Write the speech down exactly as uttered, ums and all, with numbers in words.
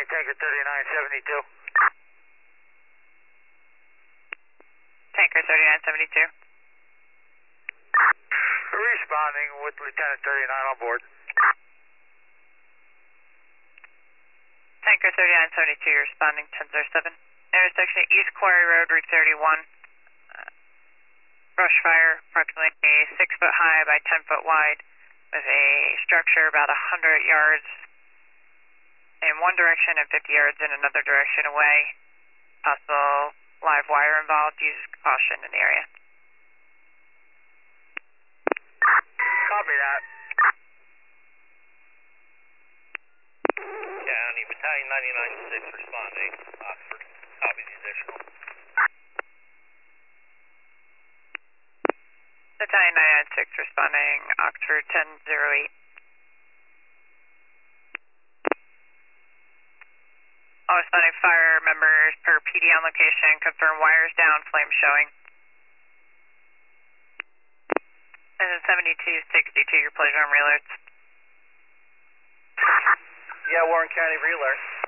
County, Tanker thirty-nine seventy-two. Tanker thirty-nine seventy-two. Responding with Lieutenant thirty-nine on board. Tanker thirty-nine seventy-two, you're responding ten zero seven. Intersection East Quarry Road, Route thirty-one. Uh, brush fire, approximately six foot high by ten foot wide, with a structure about one hundred yards in one direction and fifty yards in another direction away. Possible live wire involved. Use caution in the area. Copy that. County, Battalion ninety-nine six responding. Oxford, copy the additional. Battalion ninety-nine six responding. Oxford ten zero eight. All responding fire members per P D on location. Confirm wires down, flames showing. This is seventy-two sixty-two, your pleasure on re-alerts. Yeah, Warren County re-alert.